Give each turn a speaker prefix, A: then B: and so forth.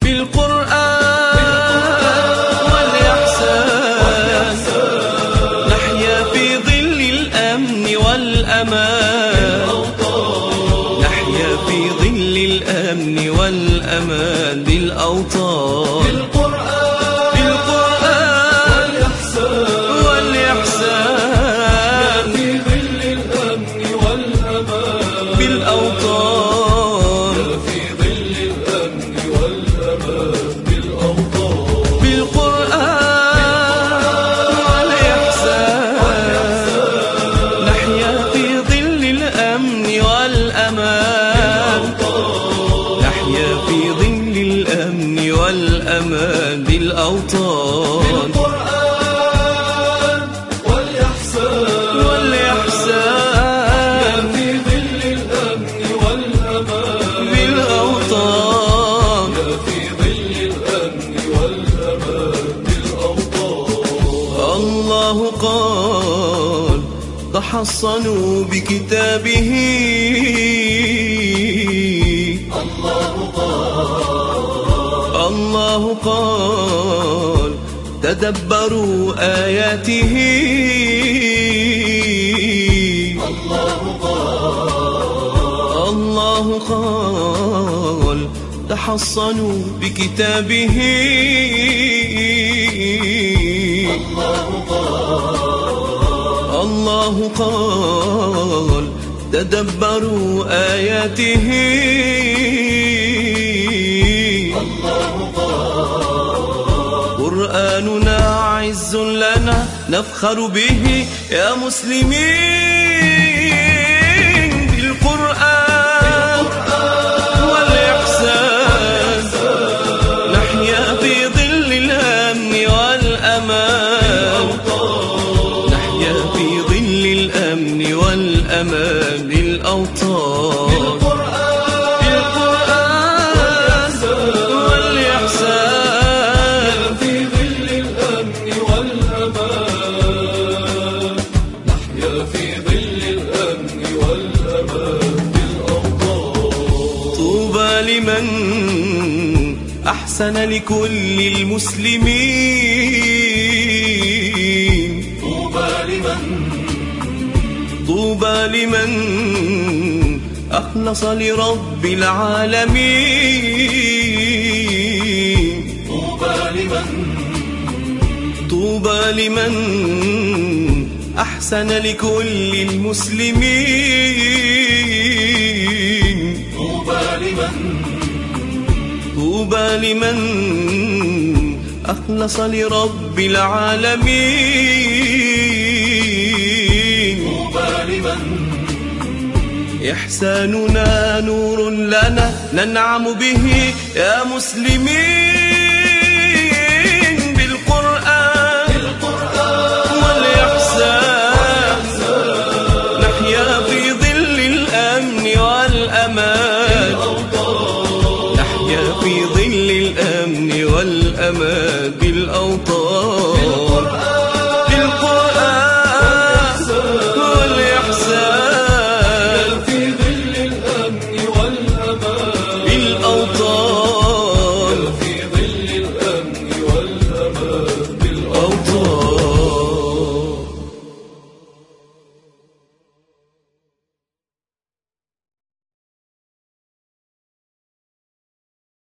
A: والأمان بالأوطان، بالقرآن والإحسان في ظل الأمن والأمان بالأوطان، في ظل الأمن والأمان بالأوطان، بالقرآن والإحسان نحيا في ظل الأمن والأمان، في ظل الأمن والأمان بالأوطان، بالقرآن والإحسان في ظل الأمن والأمان بالأوطان، في ظل الأمن والأمان بالأوطان. الله قال تحصنوا بكتابه، الله قال تدبروا آياته، الله قال تحصنوا بكتابه، الله قال تدبروا آياته، قرآننا عز لنا نفخر به يا مسلمين، بالقرآن والإحسان نحيا في ظل الأمن والأمان، نحيا في ظل الأمن والأمان بالأوطان، لمن أحسن لكل المسلمين، طوبى لمن أخلص لرب العالمين، طوبى لمن أحسن لكل المسلمين، طوبى لمن أخلص لرب العالمين، إحساننا نور لنا ننعم به يا مسلمين، بالقرآن والإحسان نحيا في ظل الأمن والأمان، نحيا في ظل الأمن والأمان بالأوطان.